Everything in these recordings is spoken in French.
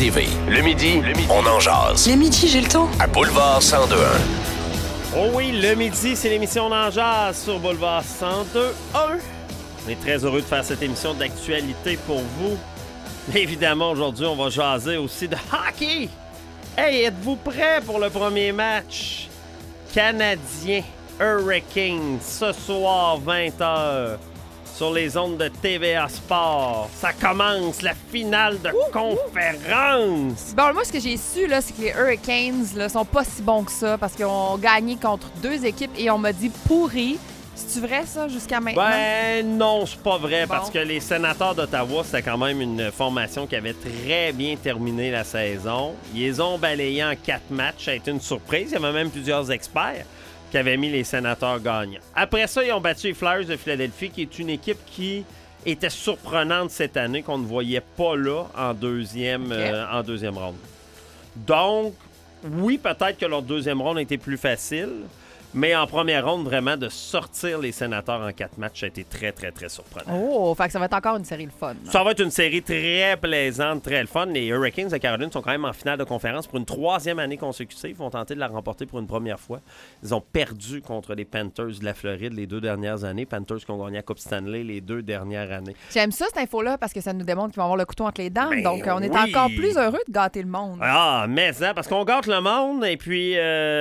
TV. Le midi, on en jase. Le midi, j'ai le temps. À Boulevard 102.1. Oh oui, le midi, c'est l'émission On en jase sur Boulevard 102.1. On est très heureux de faire cette émission d'actualité pour vous. Évidemment, aujourd'hui, on va jaser aussi de hockey. Hey, êtes-vous prêts pour le premier match? Canadien Hurricanes, ce soir, 20h, sur les ondes de TVA Sport. Ça commence, la finale de conférence. Bon, moi, ce que j'ai su, là, c'est que les Hurricanes là, sont pas si bons que ça parce qu'ils ont gagné contre deux équipes et on m'a dit pourri. C'est-tu vrai, ça, jusqu'à maintenant? Ben non, c'est pas vrai, Bon. parce que les Sénateurs d'Ottawa, c'était quand même une formation qui avait très bien terminé la saison. Ils les ont balayés en 4 matchs. Ça a été une surprise. Il y avait même plusieurs experts qui avaient mis les Sénateurs gagnants. Après ça, ils ont battu les Flyers de Philadelphie, qui est une équipe qui était surprenante cette année, qu'on ne voyait pas là en deuxième ronde. Donc, oui, peut-être que leur deuxième ronde était plus facile, mais en première ronde, vraiment, de sortir les Sénateurs en 4 matchs, ça a été très, très, très surprenant. Oh, fait que ça va être encore une série le fun. Ça va être une série très plaisante, très le fun. Les Hurricanes de Caroline sont quand même en finale de conférence pour une 3e année consécutive. Ils vont tenter de la remporter pour une première fois. Ils ont perdu contre les Panthers de la Floride les 2 dernières années. Panthers qui ont gagné la Coupe Stanley les 2 dernières années. J'aime ça, cette info-là, parce que ça nous démontre qu'ils vont avoir le couteau entre les dents. Ben Donc, on est oui. encore plus heureux de gâter le monde. Ah, mais ça, parce qu'on gâte le monde. Et puis,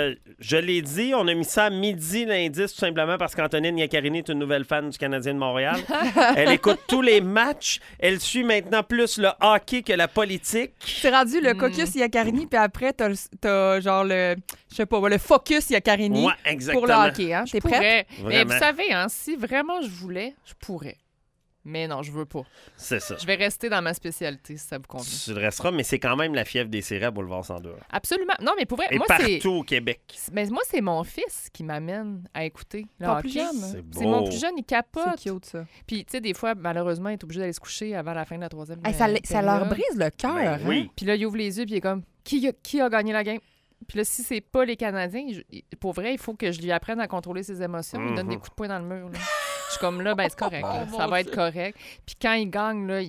je l'ai dit, on a mis ça à midi l'indice, tout simplement parce qu'Antonine Iaccarini est une nouvelle fan du Canadien de Montréal. Elle écoute tous les matchs. Elle suit maintenant plus le hockey que la politique. C'est rendu le caucus Iaccarini, puis après, t'as genre le, je sais pas, le focus Iaccarini Ouais, exactement. pour le hockey. Hein? T'es prête? Mais vous Vraiment. savez, hein, si vraiment je voulais, je pourrais. Mais non, je veux pas. C'est ça. Je vais rester dans ma spécialité, si ça vous convient. Tu le resteras, mais c'est quand même la fièvre des séries à Boulevard 102. Absolument. Non, mais pour vrai, Et moi, partout c'est... au Québec. Mais moi, c'est mon fils qui m'amène à écouter le Ton hockey. plus jeune? C'est beau. C'est mon plus jeune, il capote. C'est cute, ça. Puis, tu sais, des fois, malheureusement, il est obligé d'aller se coucher avant la fin de la 3e Hey, ça leur brise le cœur. Ben hein? oui. Puis là, il ouvre les yeux, puis il est comme, qui a gagné la game? Puis là, si c'est pas les Canadiens, pour vrai, il faut que je lui apprenne à contrôler ses émotions. Il donne des coups de poing dans le mur. Là. Je suis comme là, ben c'est correct. là. Ça va être correct. Puis quand il gagne, là,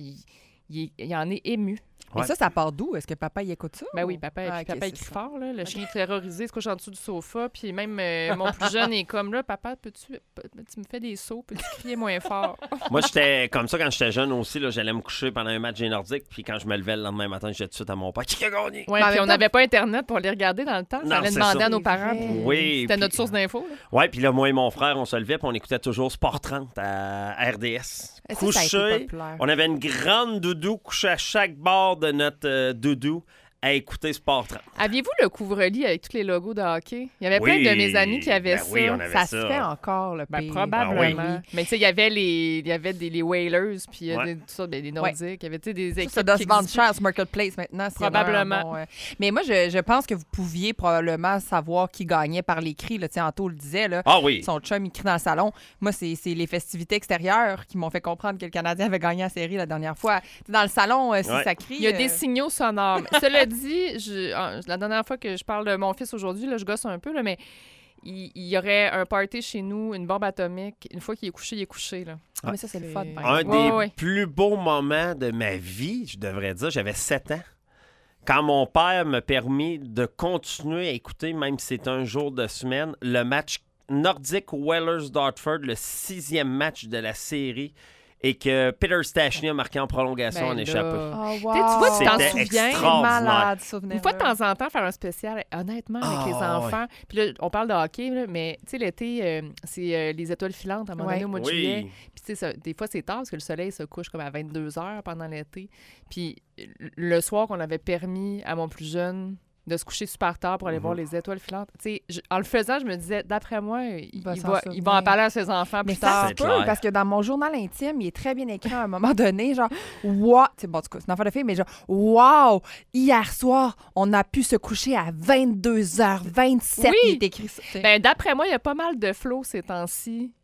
il en est ému. Mais Ouais. ça part d'où? Est-ce que papa y écoute ça? Ben ou- oui, papa, Ah, ok, papa il c'est crie ça. fort. Là. Le chien est terrorisé, se couche en dessous du sofa. Puis même mon plus jeune est comme là, papa, tu me fais des sauts, peux-tu crier moins fort? Moi, j'étais comme ça quand j'étais jeune aussi. Là, j'allais me coucher pendant un match des Nordiques. Puis quand je me levais le lendemain matin, je disais tout de suite à mon père qui a gagné. Ouais, Mais en puis même on temps- n'avait pas Internet pour les regarder dans le temps. Non, Ça allait c'est demander ça. à nos parents. C'est vrai. Oui, C'était puis- notre source d'infos. là. Ouais, puis là, moi et mon frère, on se levait. Puis on écoutait toujours Sport 30 à RDS. Et ça a été Couché. populaire. On avait une grande doudou couchée à chaque bord de notre doudou à écouter Sport 30. Aviez-vous le couvre-lit avec tous les logos de hockey? Il y avait Oui. plein de mes amis qui avaient Ben ça. oui, on avait Ça ça. se fait encore, le Ben, pays. probablement. Ah oui. Mais tu sais, il y avait les Whalers, puis Ouais. tout ça, ben, les Nordiques. Il y avait tu sais, des équipes Ça doit qui se vendre existaient. cher sur Marketplace maintenant. s'il y en a un Probablement. bon, Mais moi, je pense que vous pouviez probablement savoir qui gagnait par les cris. Là. Tu sais, Anto le disait. Là. Ah oui. Son chum, il crie dans le salon. Moi, c'est les festivités extérieures qui m'ont fait comprendre que le Canadien avait gagné la série la dernière fois. Tu sais, dans le salon, si Ouais. ça crie... Il y a des signaux sonores. Mais cela dit, la dernière fois que je parle de mon fils aujourd'hui, là, je gosse un peu, là, mais il y aurait un party chez nous, une bombe atomique. Une fois qu'il est couché, il est couché. Là. Ah, mais ça, c'est le fun. par Un exemple. des Ouais. plus beaux moments de ma vie, je devrais dire, j'avais 7 ans. Quand mon père m'a permis de continuer à écouter, même si c'était un jour de semaine, le match Nordic Whalers Dartford, le 6e match de la série, et que Peter Stastny a marqué en prolongation Ben en là. échappé. Oh, Tu sais, tu vois, tu t'en C'était souviens. extraordinaire. Malade, souvenir. Une fois de temps en temps, faire un spécial, honnêtement, avec les Ah, enfants. Puis là, on parle de hockey, là, mais tu sais, l'été, c'est les étoiles filantes à un moment donné au mois de juillet. Oui. Puis tu sais, des fois, c'est tard parce que le soleil se couche comme à 22 heures pendant l'été. Puis le soir qu'on avait permis à mon plus jeune de se coucher super tard pour aller voir les étoiles filantes. Tu sais, en le faisant, je me disais, d'après moi, il va s'en va souvenir. en parler à ses enfants Mais plus ça tard. se C'est peut, clair. parce que dans mon journal intime, il est très bien écrit à un moment donné, genre, wow, c'est bon, en tout cas, c'est une affaire de fille, mais genre, wow, hier soir, on a pu se coucher à 22h27. Oui. Il est écrit ça. tu sais. Ben, d'après moi, il y a pas mal de flots ces temps-ci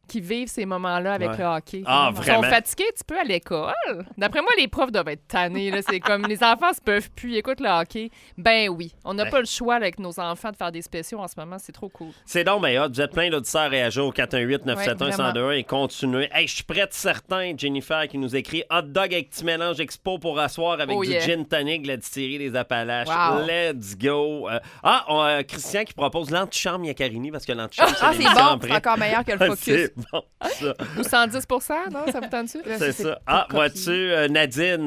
qui vivent ces moments-là avec Ouais. le hockey. Ah, Ils vraiment? sont fatigués un petit peu à l'école. D'après moi, les profs doivent être tannés. Là. C'est comme les enfants se peuvent plus, ils écoutent le hockey. Ben oui, on n'a Ouais. pas le choix là, avec nos enfants de faire des spéciaux en ce moment. C'est trop cool. C'est donc, mais vous êtes plein d'auditeurs à réagir au 418-971-1021 et continuer. Hey, je suis prête certain, Jennifer, qui nous écrit hot dog avec petit mélange expo pour asseoir avec Oh du yeah. gin tonic, la distillerie des Appalaches. Wow. Let's go. Christian qui propose l'antichambre Yacarini parce que l'antichambre, Ah, c'est c'est l'émission bon, après. c'est encore meilleur que le focus. C'est bon, ça. Ou 110 non? Ça vous tente dessus? C'est ça. Ah, vois-tu, Nadine,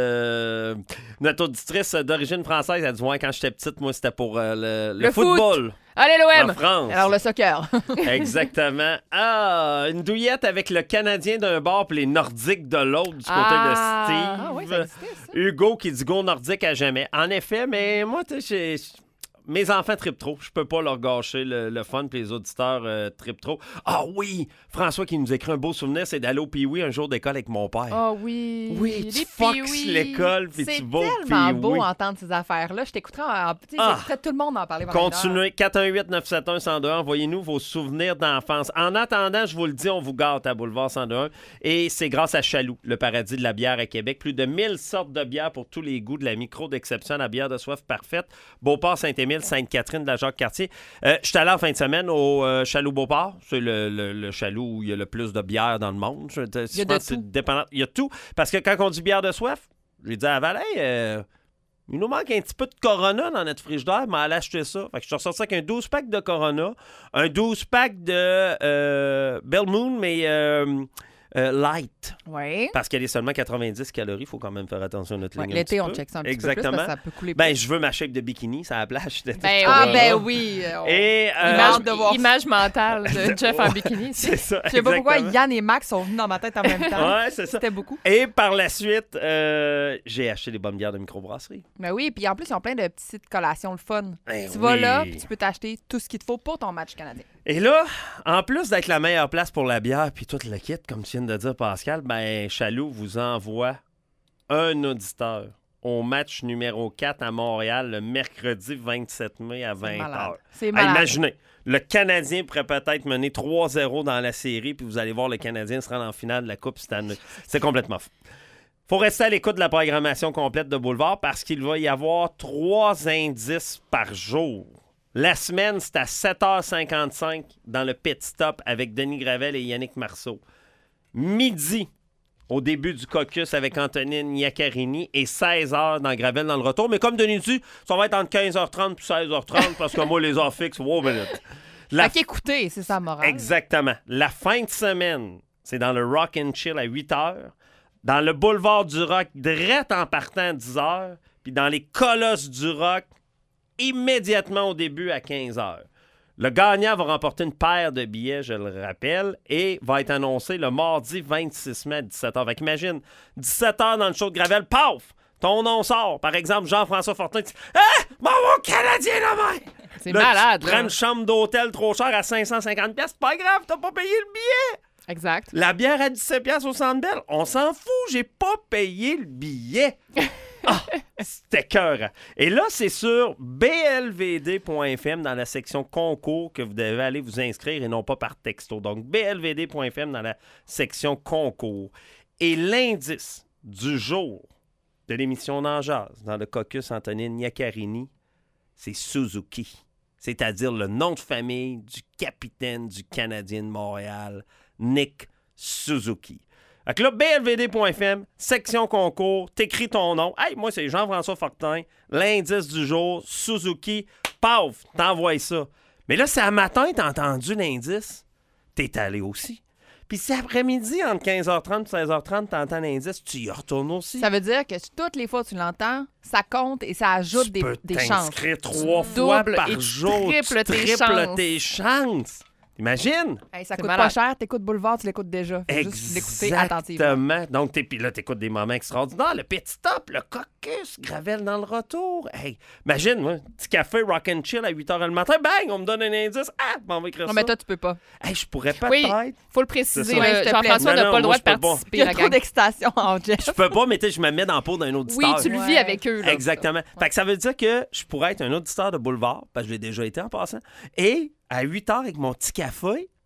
notre auditrice d'origine française, elle dit ouais, quand j'étais petite, moi, c'était pour le foot. football Allez, en l'OM! France. Alors, le soccer. Exactement. Ah, une douillette avec le Canadien d'un bord puis les Nordiques de l'autre du côté de Steve. Ah oui, ça existait, ça. Hugo qui dit go Nordique à jamais. En effet, mais moi, tu sais, mes enfants trippent trop. Je peux pas leur gâcher le fun, puis les auditeurs trippent trop. Ah oui! François qui nous écrit un beau souvenir, c'est d'aller au Pee-Wee un jour d'école avec mon père. Ah oui. Oui, tu les fox Pee-Wee. l'école, puis C'est tu vas au tellement Pee-Wee. beau d'entendre ces affaires-là. Je t'écouterai j'écouterais tout le monde en parler pendant une heure. Continuez. 418-971-1021. Envoyez-nous vos souvenirs d'enfance. En attendant, je vous le dis, on vous gâte à Boulevard 101. Et c'est grâce à Chaloux, le paradis de la bière à Québec. Plus de 1000 sortes de bières pour tous les goûts, de la micro d'exception, la bière de soif parfaite. Beauport, Saint-Émile, Sainte-Catherine, de la Jacques-Cartier. Je suis allé en fin de semaine au Chaloux Beauport. C'est le Chaloux où il y a le plus de bière dans le monde. Il y a de tout. Il y a tout. Parce que quand on dit bière de soif, j'ai dit à Valet, il nous manque un petit peu de Corona dans notre frigidaire, mais allez acheter ça. Fait que je suis ressorti avec un 12-pack de Corona, un 12-pack de Bell Moon, mais light. Oui. Parce qu'elle est seulement 90 calories. Il faut quand même faire attention à notre ligne. un L'été, petit on peu. check ça un petit peu plus Exactement. parce que ça peut couler. Ben, je veux ma shape de bikini, ça à la plage. Ben Ah, oui. ben oui. Et Hâte de voir ça. Image mentale de Jeff en bikini. c'est ça. Je sais pas pourquoi exactement. Yann et Max sont venus dans ma tête en même temps. Ouais, c'est ça. C'était beaucoup. Et par la suite, j'ai acheté des bonnes bières de microbrasserie. Mais oui, puis en plus, ils ont plein de petites collations le fun. Ben Tu vas oui. là, puis tu peux t'acheter tout ce qu'il te faut pour ton match canadien. Et là, en plus d'être la meilleure place pour la bière puis tout le kit, comme tu viens de dire, Pascal, ben Chaloux vous envoie un auditeur au match numéro 4 à Montréal le mercredi 27 mai à 20h. C'est malade. Imaginez, le Canadien pourrait peut-être mener 3-0 dans la série, puis vous allez voir le Canadien se rendre en finale de la Coupe cette année. C'est complètement fou. Faut rester à l'écoute de la programmation complète de Boulevard parce qu'il va y avoir 3 indices par jour. La semaine, c'est à 7h55 dans le pit stop avec Denis Gravel et Yannick Marceau. Midi, au début du caucus avec Antonine Iaccarini et 16h dans Gravel dans le retour. Mais comme Denis dit, ça va être entre 15h30 et 16h30 parce que moi, les heures fixes, wow, minute. Fait qu'écoutez, c'est ça, morale. Exactement. La fin de semaine, c'est dans le Rock and Chill à 8h. Dans le Boulevard du Rock, direct en partant à 10h. Puis dans les Colosses du Rock, immédiatement au début à 15h. Le gagnant va remporter une paire de billets, je le rappelle, et va être annoncé le mardi 26 mai à 17h. Fait qu'imagine, 17h dans le show de Gravel, paf! Ton nom sort. Par exemple, Jean-François Fortin dit « Ah! Mon Canadien là-bas! » C'est Là, malade, tu là. prends une chambre d'hôtel trop chère à 550$, c'est pas grave, t'as pas payé le billet! Exact. La bière à 17$ au Centre Bell, on s'en fout, j'ai pas payé le billet. Ah, c'était cœur. Et là, c'est sur blvd.fm dans la section concours que vous devez aller vous inscrire et non pas par texto. Donc, blvd.fm dans la section concours. Et l'indice du jour de l'émission N'en jase dans le caucus Antonine Iaccarini, c'est Suzuki. C'est-à-dire le nom de famille du capitaine du Canadien de Montréal, Nick Suzuki. Fait que là, blvd.fm, section concours, t'écris ton nom. Hey, moi, c'est Jean-François Fortin. L'indice du jour, Suzuki. Paf, t'envoies ça. Mais là, c'est à matin, t'as entendu l'indice. T'es allé aussi. Puis si après-midi, entre 15h30 et 16h30, t'entends l'indice, tu y retournes aussi. Ça veut dire que toutes les fois que tu l'entends, ça compte et ça ajoute Tu peux des chances. t'inscrire 3 fois doubles et par tu jour. triples Tu tes triples chances. tes chances. Imagine. Hey, ça C'est coûte pas malade. cher, t'écoutes Boulevard, tu l'écoutes déjà. Faut juste l'écouter attentivement. Exactement. Donc, puis là, t'écoutes des moments extraordinaires. Le pit stop, le caucus, Gravel dans le retour. Hey, imagine, moi, petit café rock and chill à 8h le matin. Bang, on me donne un indice. Ah, m'en va écrire Non, ça. mais toi, tu peux pas. Hey, je pourrais Oui, peut-être. faut le préciser. C'est ça. là, Ouais, s'il te plaît. Jean-François Non, n'a non, pas le droit moi, de je peux pas. participer Il y a la trop gang. d'excitation en Jeff. Je peux pas, mais tu sais, je me mets dans la peau d'un Oui, auditeur. tu le Ouais. vis avec eux. Là. Exactement. Fait que ça veut dire que je pourrais être un auditeur de boulevard, parce que je l'ai déjà été en passant, et à 8h avec mon petit café,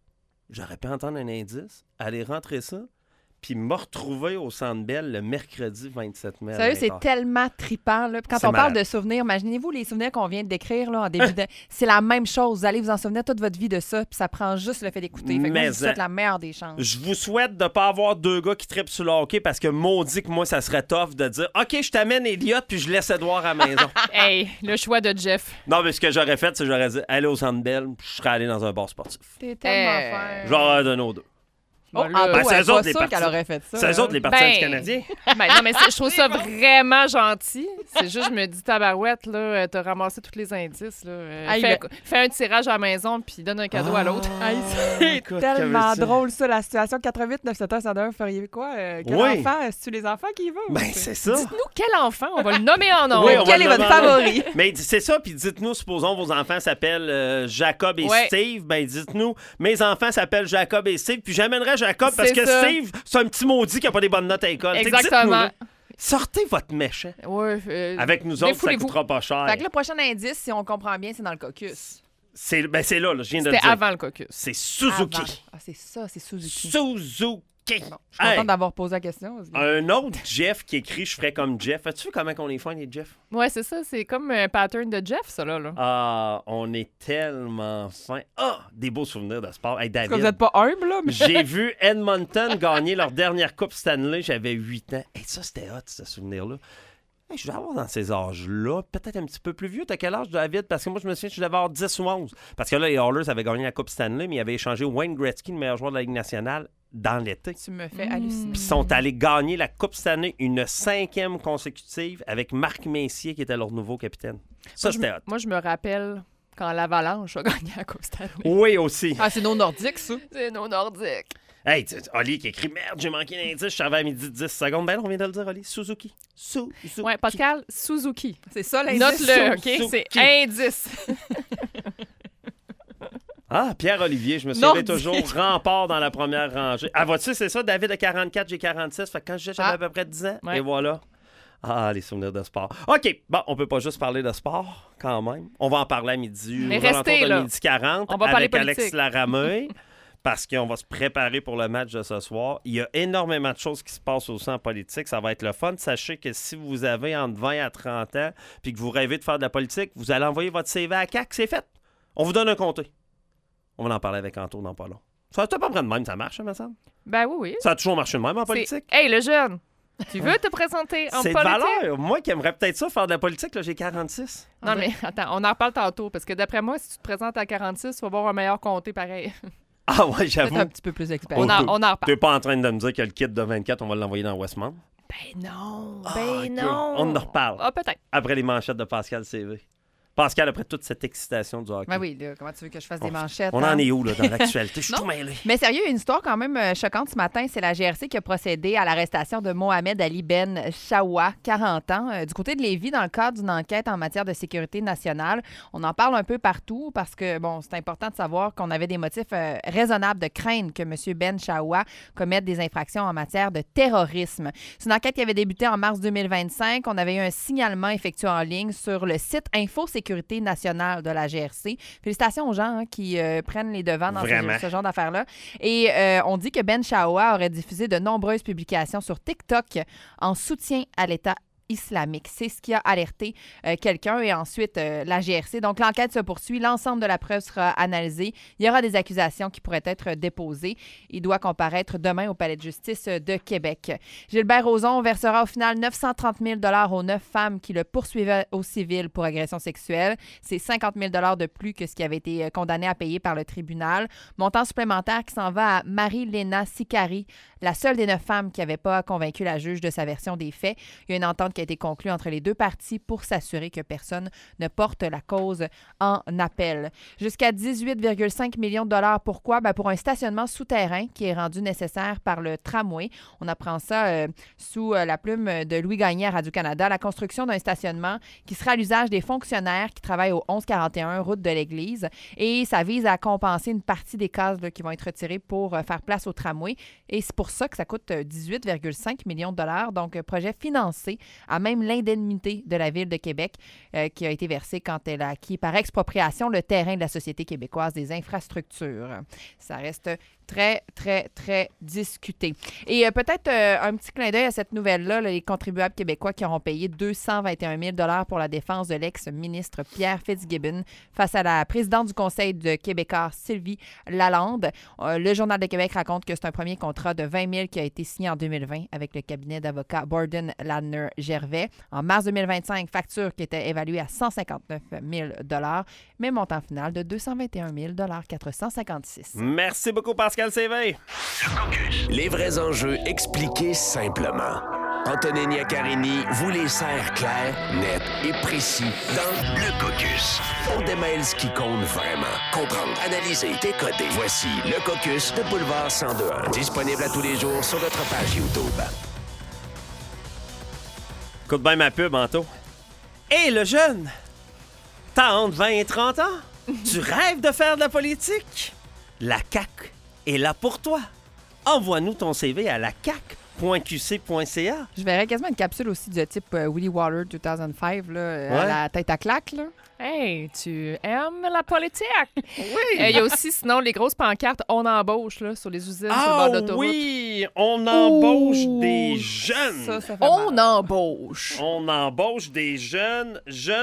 j'aurais pu entendre un indice, aller rentrer ça, puis me retrouver au Centre Bell le mercredi 27 mai. Sérieux, c'est tellement trippant. Là. Puis quand C'est on parle malade. de souvenirs, imaginez-vous les souvenirs qu'on vient de décrire là, en début de... C'est la même chose. Vous allez vous en souvenir toute votre vie de ça, puis ça prend juste le fait d'écouter. Fait que moi, je vous souhaite la meilleure des chances. Je vous souhaite de ne pas avoir 2 gars qui trippent sur le hockey parce que maudit que moi, ça serait tough de dire « OK, je t'amène Elliott, puis je laisse Edouard à la maison. » Hey, le choix de Jeff. Non, mais ce que j'aurais fait, c'est que j'aurais dit « Allez au Centre Bell, puis je serais allé dans un bar sportif. T'es tellement fin. » Genre de nos deux. Oh, Ben là, Anto, ben, elle c'est est eux pas autres, les sûre partis. qu'elle aurait fait ça. C'est eux hein. autres, les partisans Ben, du Canadien. Ben, non, mais je trouve ça vraiment gentil. C'est juste, je me dis, tabarouette, là, t'as ramassé tous les indices. Là. Hey, Fais un tirage à la maison puis donne un cadeau à l'autre. Hey, c'est écoute, tellement qu'avait ça? drôle, ça, la situation. 88 971 101, vous feriez quoi? Quel Oui. enfant? Est-ce les enfants qui y vont? Ben, c'est ça. Dites-nous quel enfant, on va le nommer en nom. Oui, on va Quel est le votre demander. favori? Mais c'est ça, puis dites-nous, supposons vos enfants s'appellent Jacob et Ouais. Steve, ben dites-nous, mes enfants s'appellent Jacob et Steve, puis j'amènerai Jacob parce C'est que ça. Steve, c'est un petit maudit qui a pas des bonnes notes à l'école. T'sais, dites-nous, Exactement. là. Sortez votre méchant. Ouais, Avec nous autres, ça défoulez-vous. coûtera pas cher. Fait que le prochain indice, si on comprend bien, c'est dans le caucus. C'est là, je viens de le C'était dire. avant le caucus. C'est Suzuki. Avant. Ah, c'est ça, c'est Suzuki. Suzuki. Bon, je suis Hey, contente d'avoir posé la question. parce que- un autre Jeff qui écrit « Je ferais comme Jeff ». As-tu vu comment on est fin, les Jeff? Ouais, c'est ça. C'est comme un pattern de Jeff, ça, là. Ah, on est tellement fin. Ah, des beaux souvenirs de sport. Hey, Parce que David, vous n'êtes pas humble, là, mais... j'ai vu Edmonton gagner leur dernière Coupe Stanley. J'avais 8 ans. Et ça, c'était hot, ce souvenir-là. Hey, je vais avoir dans ces âges-là, peut-être un petit peu plus vieux. T'as quel âge, David? Parce que moi, je me souviens que je devais avoir 10 ou 11. Parce que là, les Oilers avaient gagné la Coupe Stanley, mais ils avaient échangé Wayne Gretzky, le meilleur joueur de la Ligue nationale, dans l'été. Tu me fais halluciner. Puis ils sont allés gagner la Coupe Stanley, une 5e consécutive, avec Marc Messier, qui était leur nouveau capitaine. Ça, c'était hot. Moi, je me rappelle quand l'Avalanche a gagné à Coupe Stanley. Oui, aussi. Ah, c'est nos Nordiques, ça. C'est nos Nordiques. Hey, Oli qui écrit « Merde, j'ai manqué l'indice, je suis arrivé à midi 10 secondes. » Ben là, on vient de le dire, Oli. Suzuki. Suzuki. Ouais, Pascal, Suzuki. C'est ça, l'indice. Note-le, OK? Suzuki. C'est indice. Ah, Pierre-Olivier, je me souviens Nordique. toujours, rempart dans la première rangée. Ah, vois-tu, c'est ça, David a 44, j'ai 46. Fait que quand je disais, j'avais Ah. à peu près 10 ans. Ouais. Et voilà. Ah, les souvenirs de sport. OK, bon, on peut pas juste parler de sport, quand même. On va en parler à midi. Mais aux alentours restez, de là. midi 40 On va parler avec Alex politique. Laramée. Parce qu'on va se préparer pour le match de ce soir. Il y a énormément de choses qui se passent aussi en politique. Ça va être le fun. Sachez que si vous avez entre 20 à 30 ans puis que vous rêvez de faire de la politique, vous allez envoyer votre CV à CAQ. C'est fait. On vous donne un comté. On va en parler avec Anto dans pas long. Ça va pas prendre de même, ça marche, me semble. Ben oui. Ça a toujours marché de même en politique. Hey, le jeune, tu veux te présenter en C'est de politique? valeur. Moi qui aimerais peut-être ça, faire de la politique, là, j'ai 46. Non, mais attends, on en reparle tantôt, parce que d'après moi, si tu te présentes à 46, tu vas avoir un meilleur comté pareil. Ah ouais, Peut-être j'avoue. un petit peu plus expert. On en reparle. T'es pas en train de me dire que le kit de 24, on va l'envoyer dans Westmount? Ben non, Ah, ben ok. non. On en reparle. Ah, peut-être. Après les manchettes de Pascal CV. Pascal, après toute cette excitation du hockey. Ben oui, là, comment tu veux que je fasse des manchettes? On hein? en est où là, dans l'actualité? Je suis Non. tout mêlé. Mais sérieux, une histoire quand même choquante ce matin, c'est la GRC qui a procédé à l'arrestation de Mohamed Ali Ben Chaoua, 40 ans, du côté de Lévis, dans le cadre d'une enquête en matière de sécurité nationale. On en parle un peu partout parce que, bon, c'est important de savoir qu'on avait des motifs raisonnables de craindre que M. Ben Chaoua commette des infractions en matière de terrorisme. C'est une enquête qui avait débuté en mars 2025. On avait eu un signalement effectué en ligne sur le site Infosécurité nationale de la GRC. Félicitations aux gens qui prennent les devants dans Vraiment. ce genre d'affaires-là. Et on dit que Ben Chaoua aurait diffusé de nombreuses publications sur TikTok en soutien à l'État islamique. C'est ce qui a alerté quelqu'un et ensuite la GRC. Donc, l'enquête se poursuit. L'ensemble de la preuve sera analysée. Il y aura des accusations qui pourraient être déposées. Il doit comparaître demain au Palais de justice de Québec. Gilbert Rozon versera au final 930 000 aux 9 femmes qui le poursuivaient au civil pour agression sexuelle. C'est 50 000 de plus que ce qui avait été condamné à payer par le tribunal. Montant supplémentaire qui s'en va à Marie-Léna Sicari, la seule des 9 femmes qui n'avait pas convaincu la juge de sa version des faits. Il y a une entente qui a été conclue entre les deux parties pour s'assurer que personne ne porte la cause en appel. Jusqu'à 18,5 millions de dollars. Pourquoi? Ben pour un stationnement souterrain qui est rendu nécessaire par le tramway. On apprend ça sous la plume de Louis Gagné à Radio-Canada. La construction d'un stationnement qui sera à l'usage des fonctionnaires qui travaillent au 1141 route de l'Église. Et ça vise à compenser une partie des cases là, qui vont être retirées pour faire place au tramway. Et c'est pour ça que ça coûte 18,5 millions de dollars. Donc, projet financé à même l'indemnité de la Ville de Québec qui a été versée quand elle a acquis par expropriation le terrain de la Société québécoise des infrastructures. Ça reste Très, très, très discuté. Et peut-être un petit clin d'œil à cette nouvelle-là, là, les contribuables québécois qui auront payé 221 000 $ pour la défense de l'ex-ministre Pierre Fitzgibbon face à la présidente du Conseil de Québécois, Sylvie Lalande. Le Journal de Québec raconte que c'est un premier contrat de 20 000 qui a été signé en 2020 avec le cabinet d'avocats Borden Ladner Gervais. En mars 2025, facture qui était évaluée à 159 000 $, mais montant final de 221 000 456. Merci beaucoup, Pascal CV. Les vrais enjeux expliqués simplement. Antonine Iaccarini vous les sert clairs, nets et précis dans Le Caucus. On démêle ce qui compte vraiment. Comprendre, analyser, décoder. Voici Le Caucus de Boulevard 102.1. Disponible à tous les jours sur notre page YouTube. Écoute bien ma pub, Anto. Hé, le jeune! T'as entre 20 et 30 ans? Tu rêves de faire de la politique? La CAQ est là pour toi. Envoie-nous ton CV à la CAQ.qc.ca. Je verrais quasiment une capsule aussi de type Willy Waller 2005, là, à la tête à claque. Là. Hey, tu aimes la politique? Oui! Il y a aussi, sinon, les grosses pancartes « On embauche » là, sur les usines, sur le bord d'autoroute. Oui! On embauche des jeunes! Ça fait On mal. embauche. On embauche des jeunes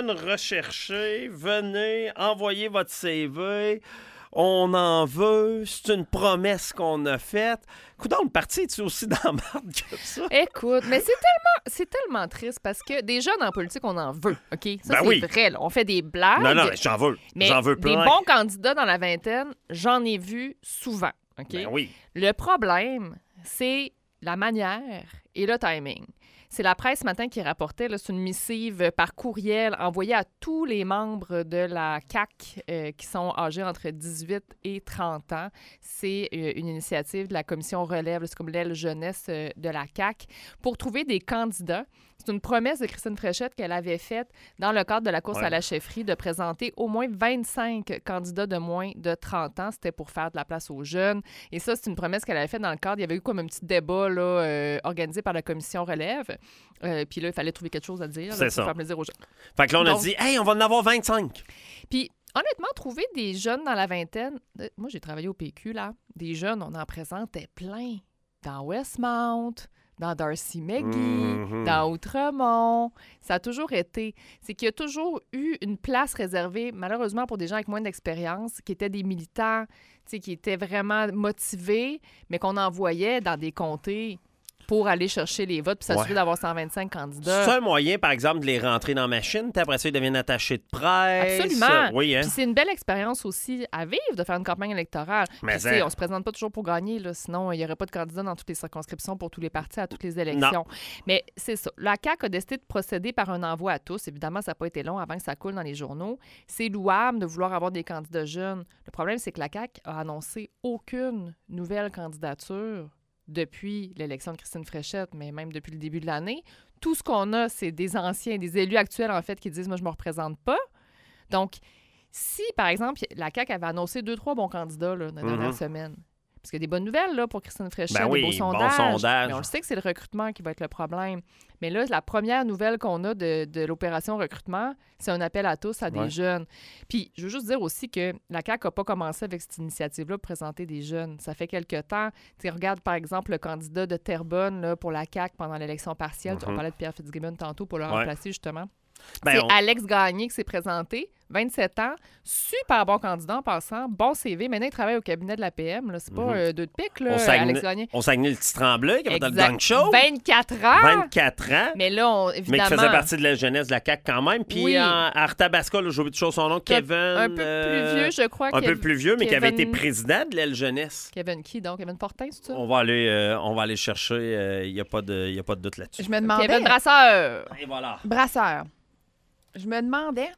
recherchés. Venez, envoyez votre CV. On en veut. C'est une promesse qu'on a faite. Coudonc, le parti est-tu aussi dans la merde que ça? Écoute, mais c'est tellement triste parce que des jeunes en politique, on en veut, OK? Ça, Ben c'est oui. vrai, là. On fait des blagues. Non, j'en veux. Mais J'en veux plein. des bons candidats dans la vingtaine, j'en ai vu souvent, OK? Ben oui. Le problème, c'est la manière et le timing. C'est la presse ce matin qui rapportait, là, c'est une missive par courriel envoyée à tous les membres de la CAQ qui sont âgés entre 18 et 30 ans. C'est une initiative de la commission relève, c'est comme l'aile jeunesse de la CAQ, pour trouver des candidats. C'est une promesse de Christine Fréchette qu'elle avait faite dans le cadre de la course à la chefferie de présenter au moins 25 candidats de moins de 30 ans. C'était pour faire de la place aux jeunes. Et ça, c'est une promesse qu'elle avait faite dans le cadre. Il y avait eu comme un petit débat là, organisé par la commission relève. Puis là, il fallait trouver quelque chose à dire là, pour faire plaisir aux jeunes. Fait que là, on Donc, a dit, hey, on va en avoir 25. Puis honnêtement, trouver des jeunes dans la vingtaine... Moi, j'ai travaillé au PQ, là. Des jeunes, on en présentait plein. Dans Westmount, dans Darcy McGee, dans Outremont. Ça a toujours été. C'est qu'il y a toujours eu une place réservée, malheureusement, pour des gens avec moins d'expérience, qui étaient des militants, qui étaient vraiment motivés, mais qu'on envoyait dans des comtés pour aller chercher les votes puis s'assurer d'avoir 125 candidats. C'est un moyen, par exemple, de les rentrer dans la machine, puis après ça, ils deviennent attachés de presse. Absolument. Oui, hein? Puis c'est une belle expérience aussi à vivre de faire une campagne électorale. Mais puis, on se présente pas toujours pour gagner, là, sinon il n'y aurait pas de candidats dans toutes les circonscriptions pour tous les partis à toutes les élections. Non. Mais c'est ça. La CAQ a décidé de procéder par un envoi à tous. Évidemment, ça n'a pas été long avant que ça coule dans les journaux. C'est louable de vouloir avoir des candidats jeunes. Le problème, c'est que la CAQ a annoncé aucune nouvelle candidature depuis l'élection de Christine Fréchette, mais même depuis le début de l'année. Tout ce qu'on a, c'est des anciens, des élus actuels, en fait, qui disent « Moi, je me représente pas ». Donc, si, par exemple, la CAQ avait annoncé 2-3 bons candidats là, dans la dernière semaine, parce qu'il y a des bonnes nouvelles là, pour Christine Fréchette, Ben oui, des beaux bon sondage. mais on le sait que c'est le recrutement qui va être le problème. Mais là, la première nouvelle qu'on a de l'opération recrutement, c'est un appel à tous, à des jeunes. Puis, je veux juste dire aussi que la CAQ n'a pas commencé avec cette initiative-là pour présenter des jeunes. Ça fait quelque temps. Tu regarde, par exemple, le candidat de Terrebonne là, pour la CAQ pendant l'élection partielle. On parlait de Pierre Fitzgibbon tantôt pour le remplacer, justement. C'est Alex Gagné qui s'est présenté, 27 ans, super bon candidat en passant, bon CV. Maintenant, il travaille au cabinet de la PM. Là. C'est pas deux de pique, là, Alex Gagné. On Saguenay le petit Tremblay qui était dans le gang show. 24 ans. 24 ans. Mais là, évidemment... Mais qui faisait partie de la jeunesse de la CAQ quand même. Puis à Arthabasca, j'ai oublié toujours son nom, Kevin... Un peu plus vieux, je crois. Un peu plus vieux, mais Kevin... qui avait été président de l'aile jeunesse. Kevin qui, donc? Kevin Fortin, c'est ça? On va aller chercher. Il n'y a pas de doute là-dessus. Je me demandais... Kevin Brasseur. Et voilà. Brasseur. Je me demandais,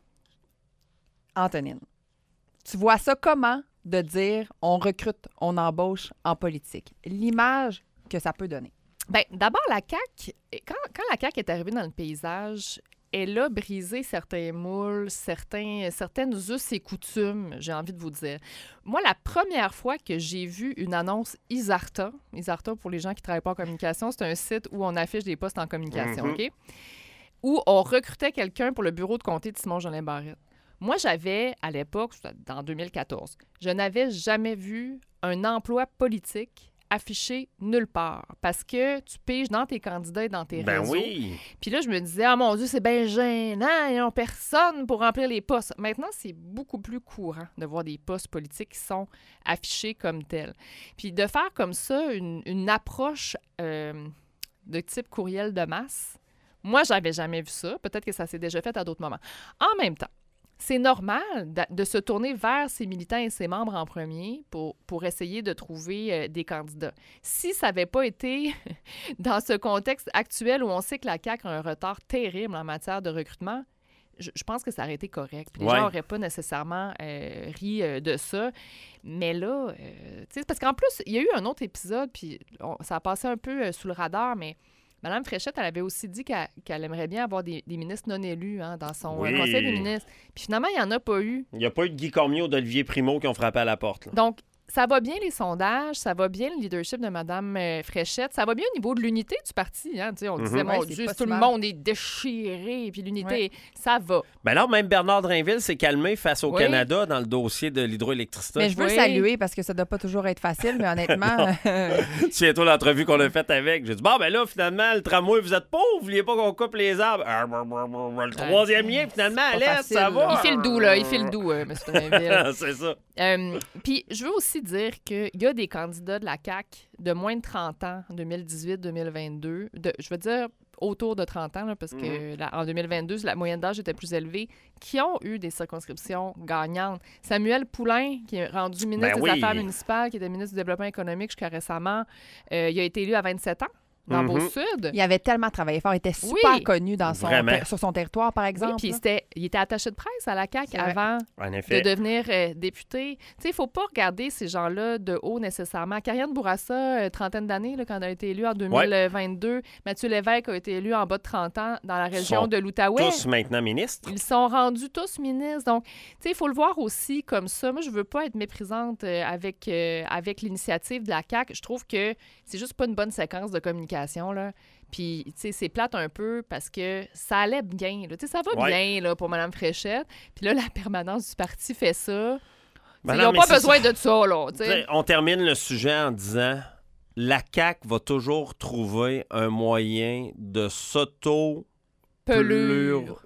Antonine, tu vois ça comment de dire on recrute, on embauche en politique? L'image que ça peut donner. Bien, d'abord, la CAQ, quand la CAQ est arrivée dans le paysage, elle a brisé certains moules, certaines us et coutumes, j'ai envie de vous dire. Moi, la première fois que j'ai vu une annonce Isarta, pour les gens qui ne travaillent pas en communication, c'est un site où on affiche des postes en communication, OK? Où on recrutait quelqu'un pour le bureau de comté de Simon-Jolin Barrette. Moi, j'avais, à l'époque, en 2014, je n'avais jamais vu un emploi politique affiché nulle part parce que tu piges dans tes candidats et dans tes réseaux. Oui. Puis là, je me disais, ah mon Dieu, c'est bien gênant, ils n'ont personne pour remplir les postes. Maintenant, c'est beaucoup plus courant de voir des postes politiques qui sont affichés comme tels. Puis de faire comme ça une approche de type courriel de masse, moi, j'avais jamais vu ça. Peut-être que ça s'est déjà fait à d'autres moments. En même temps, c'est normal de se tourner vers ses militants et ses membres en premier pour essayer de trouver des candidats. Si ça n'avait pas été dans ce contexte actuel où on sait que la CAQ a un retard terrible en matière de recrutement, je pense que ça aurait été correct. Puis les gens n'auraient pas nécessairement ri de ça. Mais là, tu sais, parce qu'en plus, il y a eu un autre épisode, puis ça a passé un peu sous le radar, mais Mme Fréchette, elle avait aussi dit qu'elle aimerait bien avoir des ministres non élus dans son conseil des ministres. Puis finalement, il n'y en a pas eu. Il n'y a pas eu de Guy Cormier ou d'Olivier Primo qui ont frappé à la porte. Là. Donc, ça va bien les sondages, ça va bien le leadership de Mme Fréchette, ça va bien au niveau de l'unité du parti. Hein? On disait, mon Dieu, tout le monde est déchiré, puis l'unité, ça va. Ben là, même Bernard Drinville s'est calmé face au Canada dans le dossier de l'hydroélectricité. Mais je veux le saluer parce que ça ne doit pas toujours être facile, mais honnêtement... Souviens-toi l'entrevue qu'on a faite avec. J'ai dit, bon, ben là, finalement, le tramway, vous êtes pauvres, vous vouliez pas qu'on coupe les arbres. Le troisième lien, finalement, à l'est, ça va. Il fait le doux, là, M. Drinville. C'est ça. Puis, je veux aussi dire qu'il y a des candidats de la CAQ de moins de 30 ans, en 2018-2022, je veux dire autour de 30 ans, là, parce que en 2022, la moyenne d'âge était plus élevée, qui ont eu des circonscriptions gagnantes. Samuel Poulain, qui est rendu ministre des Affaires municipales, qui était ministre du Développement économique jusqu'à récemment, il a été élu à 27 ans. Dans Beau-Sud. Il avait tellement travaillé fort. Il était super connu sur son territoire, par exemple. Oui, puis il était attaché de presse à la CAQ avant de devenir député. Tu sais, il ne faut pas regarder ces gens-là de haut nécessairement. Karianne Bourassa, trentaine d'années, là, quand elle a été élue en 2022. Mathieu Lévesque a été élu en bas de 30 ans dans la région de l'Outaouais. Tous maintenant ministres. Ils sont rendus tous ministres. Donc, tu sais, il faut le voir aussi comme ça. Moi, je ne veux pas être méprisante avec l'initiative de la CAQ. Je trouve que c'est juste pas une bonne séquence de communication. Là. Puis, tu sais, c'est plate un peu parce que ça allait bien. Tu sais, ça va bien là, pour Mme Fréchette. Puis là, la permanence du parti fait ça. Ils n'ont pas besoin de ça, là. On termine le sujet en disant la CAQ va toujours trouver un moyen de s'auto-pelure.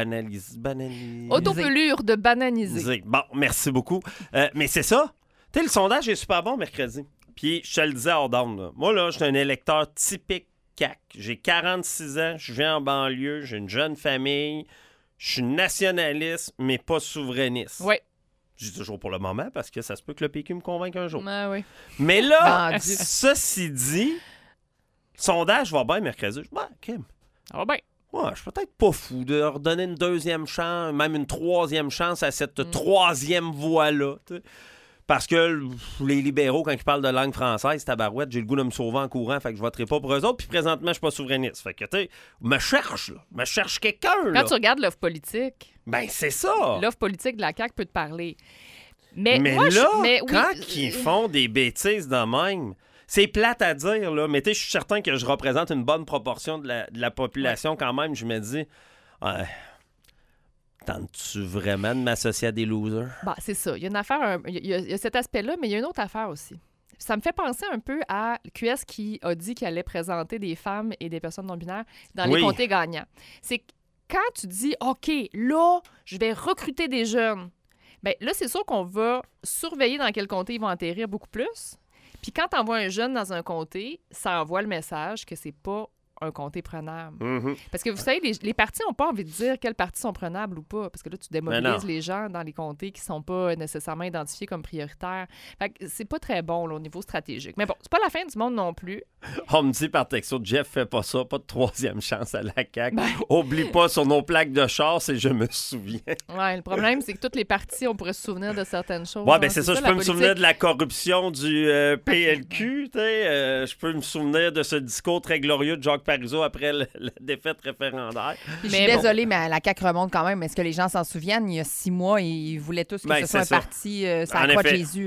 Autopelure de bananiser. Bon, merci beaucoup. Mais c'est ça. Tu sais, le sondage est super bon mercredi. Puis, je te le disais hors d'onde, là. Moi, là, je suis un électeur typique CAQ. J'ai 46 ans, je vis en banlieue, j'ai une jeune famille, je suis nationaliste, mais pas souverainiste. Oui. Je dis toujours pour le moment, parce que ça se peut que le PQ me convainque un jour. Oui. Mais là, ceci dit, le sondage va bien mercredi. Kim. Ça va bien. Ouais, je suis peut-être pas fou de redonner une deuxième chance, même une troisième chance à cette troisième voie-là, tu sais. Parce que les libéraux, quand ils parlent de langue française, tabarouette, j'ai le goût de me sauver en courant, fait que je voterai pas pour eux autres. Puis présentement, je suis pas souverainiste. Fait que, tu sais, me cherche quelqu'un, là. Quand tu regardes l'offre politique... Ben, c'est ça! L'offre politique de la CAQ peut te parler. Mais moi, quand ils font des bêtises de même... C'est plate à dire, là, mais je suis certain que je représente une bonne proportion de la population quand même. Je me dis... Tentes-tu vraiment de m'associer à des losers? Bah, c'est ça. Il y a une affaire, il y a cet aspect-là, mais il y a une autre affaire aussi. Ça me fait penser un peu à QS qui a dit qu'il allait présenter des femmes et des personnes non-binaires dans les comtés gagnants. C'est quand tu dis, OK, là, je vais recruter des jeunes, bien là, c'est sûr qu'on va surveiller dans quel comté ils vont atterrir beaucoup plus. Puis quand tu envoies un jeune dans un comté, ça envoie le message que c'est pas un comté prenable. Parce que vous savez, les partis n'ont pas envie de dire quels partis sont prenables ou pas, parce que là, tu démobilises les gens dans les comtés qui ne sont pas nécessairement identifiés comme prioritaires. Fait que c'est pas très bon là, au niveau stratégique. Mais bon, c'est pas la fin du monde non plus. On me dit par texto, Jeff, fais pas ça, pas de troisième chance à la CAQ. Oublie pas sur nos plaques de char, c'est je me souviens. Ouais, le problème, c'est que toutes les partis, on pourrait se souvenir de certaines choses. Ouais, ben c'est ça, je peux me souvenir de la corruption du PLQ, je peux me souvenir de ce discours très glorieux de Jacques Parizeau après la défaite référendaire. Je suis désolée, mais la CAQ remonte quand même. Est-ce que les gens s'en souviennent? Il y a 6 mois, ils voulaient tous que ce soit un parti, ça la croix de Jésus, là.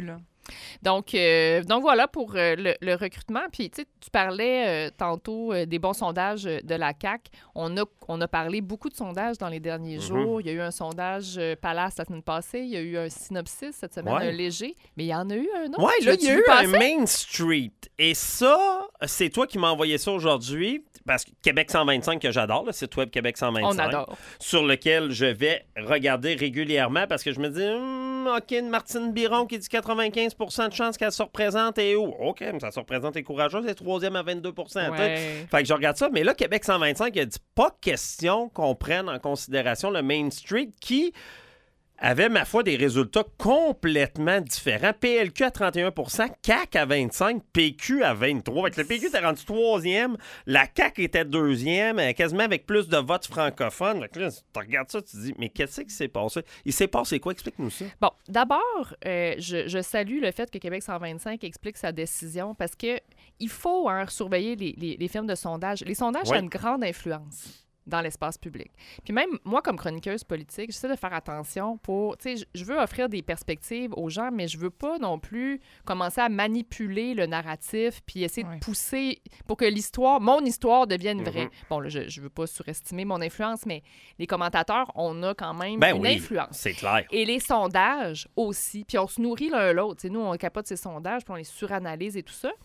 Donc voilà pour le recrutement. Puis, tu sais, tu parlais tantôt des bons sondages de la CAQ. On a parlé beaucoup de sondages dans les derniers jours. Il y a eu un sondage Palace la semaine passée. Il y a eu un Synopsis cette semaine, un léger. Mais il y en a eu un autre. Oui, là, il y a eu un Main Street. Et ça, c'est toi qui m'as envoyé ça aujourd'hui. Parce que Québec 125, que j'adore, le site web Québec 125. On adore. Sur lequel je vais regarder régulièrement parce que je me dis, OK, une Martine Biron qui dit 95 de chance qu'elle se représente et où? OK, ça se représente est courageuse, elle est troisième à 22 Ouais. Fait que je regarde ça. Mais là, Québec 125, il a dit pas question qu'on prenne en considération le Main Street qui avait, ma foi, des résultats complètement différents. PLQ à 31 CAQ à 25 PQ à 23 Fait que le PQ était rendu 3e, la CAQ était 2e, quasiment avec plus de votes francophones. Fait que là, tu regardes ça, tu te dis, mais qu'est-ce qui s'est passé? Il s'est passé quoi? Explique-nous ça. Bon, d'abord, je salue le fait que Québec 125 explique sa décision parce que il faut surveiller les firmes de sondage. Les sondages ont une grande influence dans l'espace public. Puis même, moi, comme chroniqueuse politique, j'essaie de faire attention pour... Tu sais, je veux offrir des perspectives aux gens, mais je veux pas non plus commencer à manipuler le narratif puis essayer de pousser pour que mon histoire devienne vraie. Bon, là, je veux pas surestimer mon influence, mais les commentateurs, on a quand même une influence. C'est clair. Et les sondages aussi. Puis on se nourrit l'un l'autre. Tu sais, nous, on capote ces sondages, puis on les suranalyse et tout ça.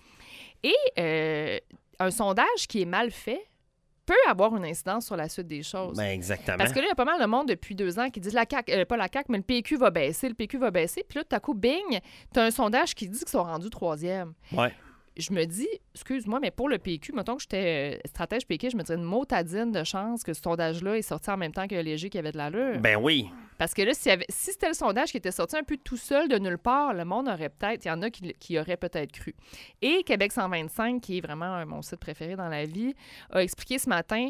Et un sondage qui est mal fait peut avoir une incidence sur la suite des choses. Ben exactement. Parce que là, il y a pas mal de monde depuis 2 ans qui disent la CAQ, pas la CAQ, mais le PQ va baisser, Puis là, tout à coup, bing, tu as un sondage qui dit qu'ils sont rendus 3e. Ouais. Je me dis, excuse-moi, mais pour le PQ, mettons que j'étais stratège PQ, je me dirais une motadine de chance que ce sondage-là est sorti en même temps que le léger qui avait de l'allure. Ben oui. Parce que là, si c'était le sondage qui était sorti un peu tout seul de nulle part, le monde aurait peut-être, il y en a qui auraient peut-être cru. Et Québec 125, qui est vraiment mon site préféré dans la vie, a expliqué ce matin,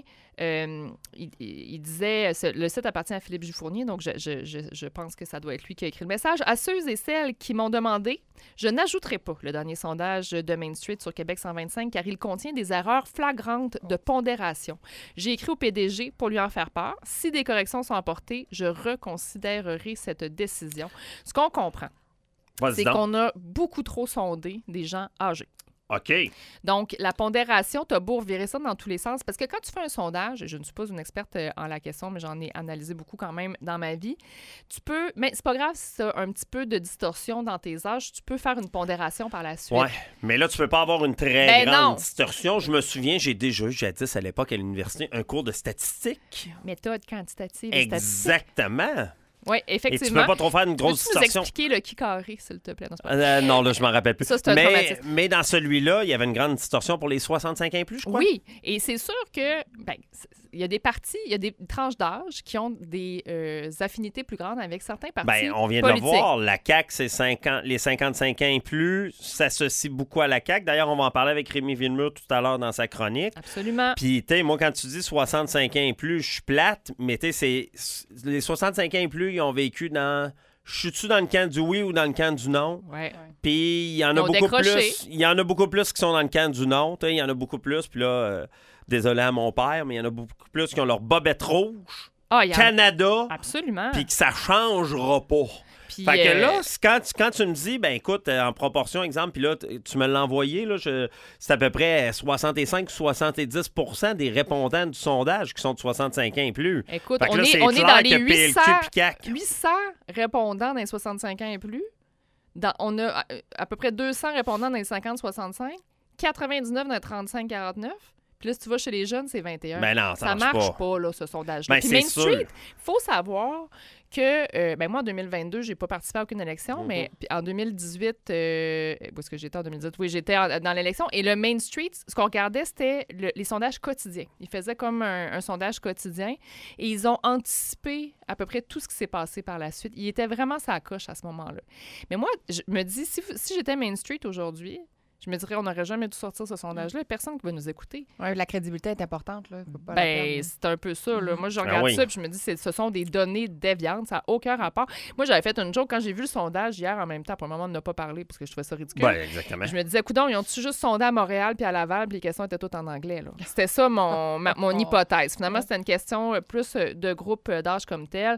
il disait, le site appartient à Philippe Jufournier, donc je pense que ça doit être lui qui a écrit le message. À ceux et celles qui m'ont demandé, je n'ajouterai pas le dernier sondage de Main Street sur Québec 125 car il contient des erreurs flagrantes de pondération. J'ai écrit au PDG pour lui en faire part. Si des corrections sont apportées, je reconsidérerai cette décision. Ce qu'on comprend, c'est qu'on a beaucoup trop sondé des gens âgés. OK. Donc, la pondération, tu as beau revirer ça dans tous les sens. Parce que quand tu fais un sondage, je ne suis pas une experte en la question, mais j'en ai analysé beaucoup quand même dans ma vie, tu peux... Mais c'est pas grave si tu as un petit peu de distorsion dans tes âges, tu peux faire une pondération par la suite. Oui, mais là, tu peux pas avoir une très grande distorsion. Je me souviens, j'ai déjà eu, jadis, à l'époque, à l'université, un cours de statistique. Méthode quantitative et statistique. Exactement. Oui, effectivement. Et tu peux pas trop faire une grosse distorsion. Peux-tu nous expliquer le qui carré, s'il te plaît? Non, là, je m'en rappelle plus. Ça, c'est un traumatisme. Mais dans celui-là, il y avait une grande distorsion pour les 65 ans et plus, je crois. Oui, et c'est sûr que il y a des partis, il y a des tranches d'âge qui ont des affinités plus grandes avec certains partis on vient politiques. de le voir. La CAQ, c'est les 55 ans et plus s'associent beaucoup à la CAQ. D'ailleurs, on va en parler avec Rémi Villemur tout à l'heure dans sa chronique. Absolument. Puis, tu sais, moi, quand tu dis 65 ans et plus, je suis plate, mais tu sais, les 65 ans et plus, ils ont vécu dans... Je suis-tu dans le camp du oui ou dans le camp du non? Oui. Puis il y en a beaucoup plus. Il y en a beaucoup plus qui sont dans le camp du non. Il y en a beaucoup plus. Puis là, désolé à mon père, mais il y en a beaucoup plus qui ont leur bobette rouge. Canada. Absolument. Puis que ça changera pas. Puis, fait que là, quand tu me dis, ben écoute, en proportion, exemple, puis là, tu me l'as envoyé, là, c'est à peu près 65 ou 70 % des répondants du sondage qui sont de 65 ans et plus. Écoute, on est dans les 800 répondants dans les 65 ans et plus. On a à peu près 200 répondants dans les 50-65, 99 dans les 35-49. Puis là, si tu vas chez les jeunes, c'est 21. Ben non, ça marche pas, là, ce sondage-là. Ben, puis Main Street, il faut savoir que, moi, en 2022, j'ai pas participé à aucune élection, mais en 2018, où est-ce que j'étais en 2018? Oui, j'étais dans l'élection. Et le Main Street, ce qu'on regardait, c'était les sondages quotidiens. Ils faisaient comme un sondage quotidien et ils ont anticipé à peu près tout ce qui s'est passé par la suite. Ils étaient vraiment sa coche à ce moment-là. Mais moi, je me dis, si j'étais Main Street aujourd'hui, Je me dirais, on n'aurait jamais dû sortir ce sondage-là. Il n'y a personne qui va nous écouter. Ouais, la crédibilité est importante. Là. Faut pas la perdre. C'est un peu ça. Là. Moi, je regarde oui. ça puis je me dis, ce sont des données déviantes. Ça n'a aucun rapport. Moi, j'avais fait une joke quand j'ai vu le sondage hier en même temps. Pour le moment, on n'a pas parlé parce que je trouvais ça ridicule. Ouais, exactement. Je me disais, coudonc, ils ont-tu juste sondé à Montréal puis à Laval puis les questions étaient toutes en anglais. Là. C'était ça mon hypothèse. Finalement, c'était une question plus de groupe d'âge comme tel.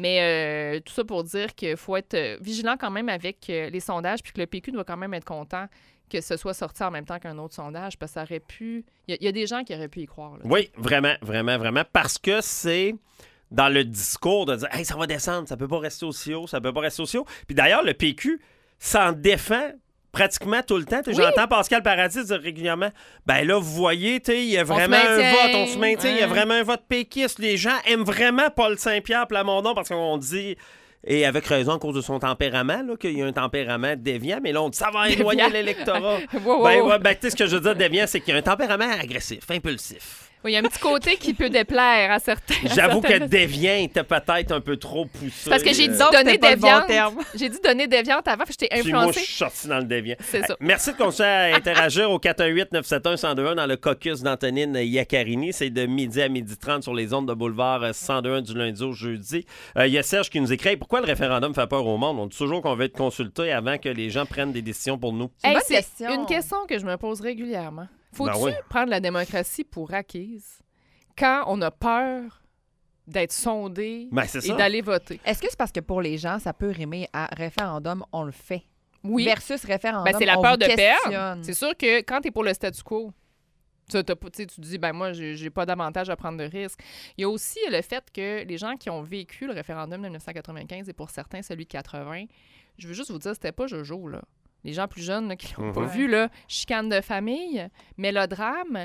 Mais tout ça pour dire qu'il faut être vigilant quand même avec les sondages puis que le PQ doit quand même être content que ce soit sorti en même temps qu'un autre sondage, parce que ça aurait pu... Il y a des gens qui auraient pu y croire. Là. Oui, vraiment, vraiment, vraiment, parce que c'est dans le discours de dire « Hey, ça va descendre, ça peut pas rester aussi haut, ça peut pas rester aussi haut. » Puis d'ailleurs, le PQ s'en défend pratiquement tout le temps. Oui. J'entends Pascal Paradis dire régulièrement « Ben là, vous voyez, il y a vraiment un vote, on se maintient, il y a vraiment un vote péquiste. Les gens aiment vraiment Paul Saint-Pierre Plamondon parce qu'on dit... » Et avec raison, à cause de son tempérament, là, qu'il y a un tempérament déviant, mais là, on dit ça va éloigner l'électorat. Ben, tu sais, ce que je veux dire, déviant, c'est qu'il y a un tempérament agressif, impulsif. Oui, il y a un petit côté qui peut déplaire à certains. J'avoue que déviant était peut-être un peu trop poussé. Parce que j'ai dit donner déviante. J'ai dit donner déviante avant, puis je t'ai influencé. Puis moi, je suis sorti dans le déviant. C'est ça. Merci de continuer à interagir au 418-971-1021 dans le caucus d'Antonine Iaccarini. C'est de midi à 12h30 sur les ondes de Boulevard 1021 du lundi au jeudi. Il y a Serge qui nous écrit « Pourquoi le référendum fait peur au monde? On dit toujours qu'on veut être consulté avant que les gens prennent des décisions pour nous. » C'est une question que je me pose régulièrement. Faut-tu prendre la démocratie pour acquise quand on a peur d'être sondé et d'aller voter? Est-ce que c'est parce que pour les gens, ça peut rimer à référendum, on le fait? Oui. Versus référendum, c'est la peur de questionne. perdre. C'est sûr que quand tu es pour le statu quo, tu te dis, ben moi, j'ai pas d'avantage à prendre de risque. Il y a aussi le fait que les gens qui ont vécu le référendum de 1995 et pour certains, celui de 80, je veux juste vous dire, c'était pas Jojo, là. Les gens plus jeunes là, qui l'ont pas vu, là, chicane de famille, mélodrame.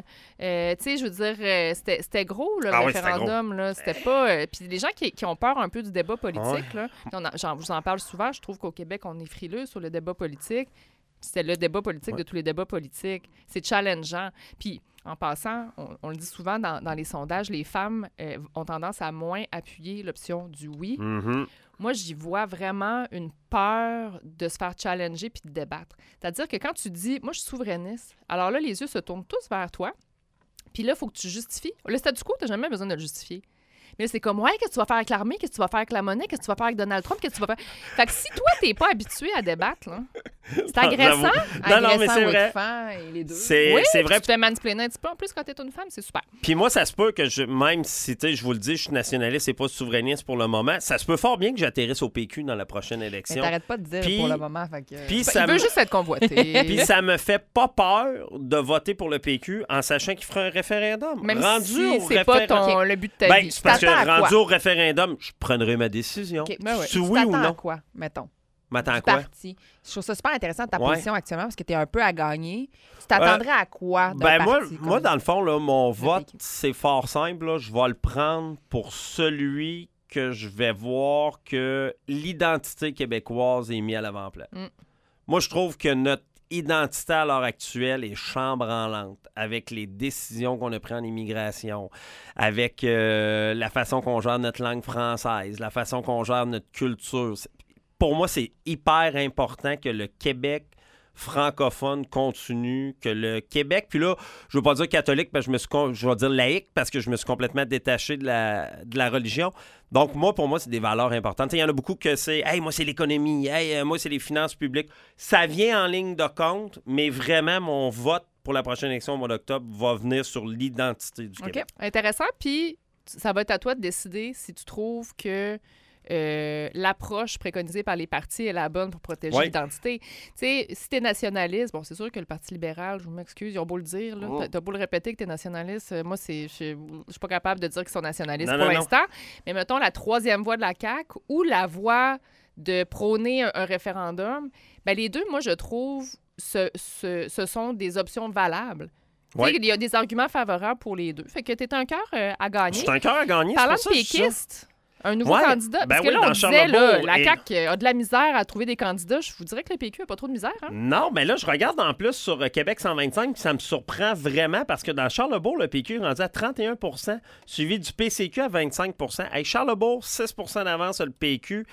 Je veux dire, c'était gros, là, le référendum. Là, c'était pas... Puis les gens qui ont peur un peu du débat politique, là, je vous en parle souvent, je trouve qu'au Québec, on est frileux sur le débat politique. C'était le débat politique de tous les débats politiques. C'est challengeant. Puis, en passant, on le dit souvent dans les sondages, les femmes ont tendance à moins appuyer l'option du oui. Mm-hmm. Moi, j'y vois vraiment une peur de se faire challenger puis de débattre. C'est-à-dire que quand tu dis « moi, je suis souverainiste », alors là, les yeux se tournent tous vers toi. Puis là, il faut que tu justifies. Le statu quo, tu n'as jamais besoin de le justifier. Mais là, c'est comme, qu'est-ce que tu vas faire avec l'armée? Qu'est-ce que tu vas faire avec la monnaie? Qu'est-ce que tu vas faire avec Donald Trump? Qu'est-ce que tu vas faire? Fait que si toi, t'es pas habitué à débattre, là, c'est agressant. Non, mais c'est vrai. Et les deux. C'est vrai. Tu te fais mansplainer un petit peu. En plus, quand t'es une femme, c'est super. Puis moi, ça se peut que, même si, je vous le dis, je suis nationaliste et pas souverainiste pour le moment, ça se peut fort bien que j'atterrisse au PQ dans la prochaine élection. Mais t'arrêtes pas de dire pour le moment. Fait que... Puis il veut juste être convoité. Puis ça me fait pas peur de voter pour le PQ en sachant qu'il fera un référendum. Même si c'est pas le but de ta vie. C'est parce que rendu au référendum, je prendrai ma décision. Okay. Tu oui ou non? À quoi, mettons? M'attends quoi? Parti. Je trouve ça super intéressant ta position actuellement parce que tu es un peu à gagner. Tu t'attendrais à quoi d'un parti? Moi, dans le fond, là, mon vote, c'est fort simple. Là. Je vais le prendre pour celui que je vais voir que l'identité québécoise est mise à l'avant-plan. Moi, je trouve que notre identité à l'heure actuelle est chambranlante avec les décisions qu'on a prises en immigration, avec la façon qu'on gère notre langue française, la façon qu'on gère notre culture. Pour moi, c'est hyper important que le Québec francophone continue, que le Québec, puis là, je veux pas dire catholique, parce que je vais dire laïque, parce que je me suis complètement détaché de la religion. Donc, pour moi, c'est des valeurs importantes. Il y en a beaucoup que c'est « Hey, moi, c'est l'économie. Hey, moi, c'est les finances publiques. » Ça vient en ligne de compte, mais vraiment, mon vote pour la prochaine élection au mois d'octobre va venir sur l'identité du Québec. Intéressant. Puis, ça va être à toi de décider si tu trouves que l'approche préconisée par les partis est la bonne pour protéger l'identité. Tu sais, si t'es nationaliste, bon, c'est sûr que le Parti libéral, je m'excuse, ils ont beau le dire, là, t'as beau le répéter que t'es nationaliste, moi, je suis pas capable de dire qu'ils sont nationalistes pour l'instant. Mais mettons la troisième voie de la CAQ ou la voie de prôner un référendum, ben les deux, moi, je trouve, ce sont des options valables. Il y a des arguments favorables pour les deux. Fait que t'es un cœur à gagner. C'est un cœur à gagner, Parlant de péquiste, un nouveau candidat. Parce que là, on disait, la CAQ a de la misère à trouver des candidats. Je vous dirais que le PQ n'a pas trop de misère. Hein? Non, mais là, je regarde en plus sur Québec 125, puis ça me surprend vraiment parce que dans Charlesbourg, le PQ est rendu à 31 %, suivi du PCQ à 25 %. Hey, Charlesbourg, 6 % d'avance sur le PQ.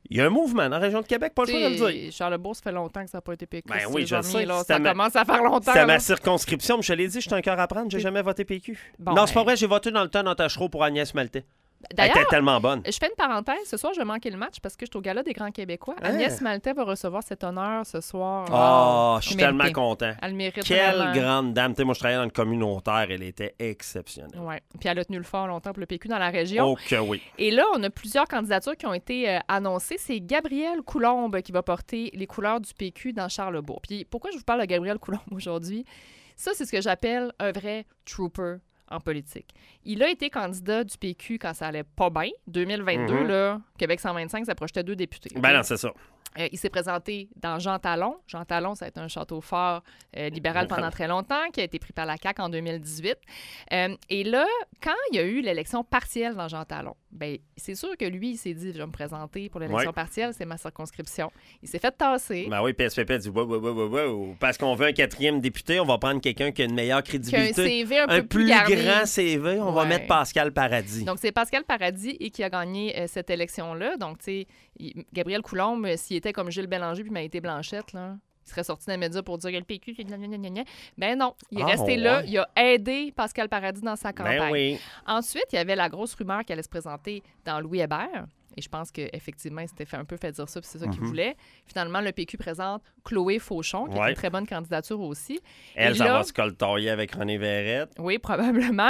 Il y a un mouvement dans la région de Québec, pas le choix de le dire. Charlesbourg, ça fait longtemps que ça n'a pas été PQ. Ben oui, je sais. Ça commence à faire longtemps. C'est ma circonscription, mais je te l'ai dit, je suis un cœur à prendre, j'ai jamais voté PQ. Bon, non, c'est pas vrai, j'ai voté dans le temps dans Tachereau pour Agnès Maltais. Elle était tellement bonne. Je fais une parenthèse. Ce soir, je vais manquer le match parce que je suis au Gala des Grands Québécois. Agnès Maltais va recevoir cet honneur ce soir. Oh, je suis tellement content. Elle mérite Quelle vraiment. grande dame. Moi, je travaillais dans le communautaire. Elle était exceptionnelle. Oui. Puis elle a tenu le fort longtemps pour le PQ dans la région. Oh que oui. Et là, on a plusieurs candidatures qui ont été annoncées. C'est Gabrielle Coulombe qui va porter les couleurs du PQ dans Charlesbourg. Puis pourquoi je vous parle de Gabrielle Coulombe aujourd'hui? Ça, c'est ce que j'appelle un vrai trooper en politique. Il a été candidat du PQ quand ça allait pas bien. 2022, là, Québec 125, ça projetait 2 députés. Ben non, c'est ça. Il s'est présenté dans Jean Talon. Jean Talon, ça a été un château fort libéral pendant très longtemps, qui a été pris par la CAQ en 2018. Et là, quand il y a eu l'élection partielle dans Jean Talon, ben c'est sûr que lui, il s'est dit, je vais me présenter pour l'élection partielle, c'est ma circonscription. Il s'est fait tasser. Ben oui, PSPP a dit, parce qu'on veut un 4e député, on va prendre quelqu'un qui a une meilleure crédibilité. Qui a un CV un peu plus grand CV, on va mettre Pascal Paradis. Donc, c'est Pascal Paradis qui a gagné cette élection-là. Donc, tu sais, Gabrielle Coulombe, s'il était comme Gilles Bélanger puis Maïté Blanchette, là, il serait sorti dans les médias pour dire que le PQ, c'est ben non, il est resté là. Il a aidé Pascal Paradis dans sa campagne. Ben oui. Ensuite, il y avait la grosse rumeur qu'il allait se présenter dans Louis Hébert. Et je pense qu'effectivement, il s'était un peu fait dire ça, puis c'est ça qu'il voulait. Finalement, le PQ présente Chloé Fauchon, qui est une très bonne candidature aussi. Elle, ça va se coltailler avec René Verrette. Oui, probablement.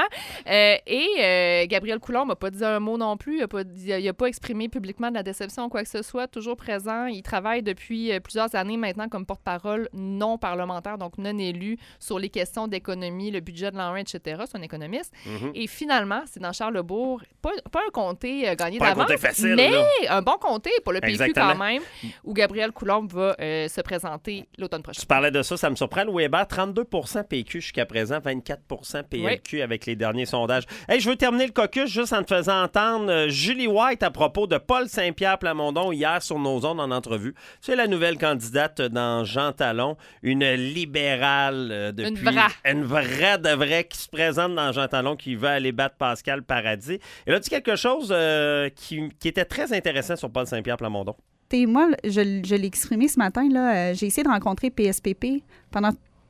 Gabrielle Coulombe n'a pas dit un mot non plus. Il n'a pas exprimé publiquement de la déception ou quoi que ce soit. Toujours présent. Il travaille depuis plusieurs années maintenant comme porte-parole non parlementaire, donc non élu, sur les questions d'économie, le budget de l'ANRE, etc. C'est un économiste. Et finalement, c'est dans Charlesbourg, pas un comté gagné d'avance. Un comté facile. Mais là. un bon comté pour le PQ Exactement. quand même, où Gabrielle Coulombe va se présenter l'automne prochain. Tu parlais de ça me surprend. Louis Hébert, 32 PQ jusqu'à présent, 24 PLQ avec les derniers sondages. Hey, je veux terminer le caucus juste en te faisant entendre Julie White à propos de Paul Saint-Pierre Plamondon hier sur nos ondes en entrevue. C'est la nouvelle candidate dans Jean Talon, une libérale depuis... Une vraie de vraie qui se présente dans Jean Talon, qui va aller battre Pascal Paradis. Elle a dit quelque chose qui était très intéressant sur Paul Saint-Pierre Plamondon. Moi, je l'ai exprimé ce matin. Là, j'ai essayé de rencontrer PSPP pendant